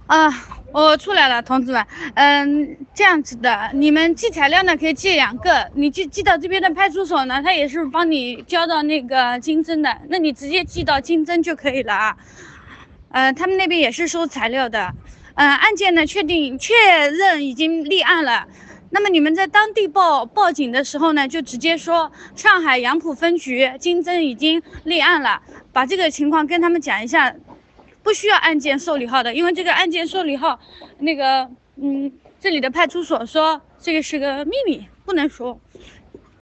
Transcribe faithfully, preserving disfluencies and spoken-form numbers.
啊，我出来了，同志们。嗯，这样子的，你们寄材料呢可以寄两个，你寄寄到这边的派出所呢，他也是帮你交到那个金针的，那你直接寄到金针就可以了啊。呃，他们那边也是收材料的。嗯、呃，案件呢确定确认已经立案了。那么你们在当地报报警的时候呢，就直接说上海杨浦分局金针已经立案了，把这个情况跟他们讲一下。不需要案件受理号的，因为这个案件受理号，那个嗯，这里的派出所说这个是个秘密，不能说。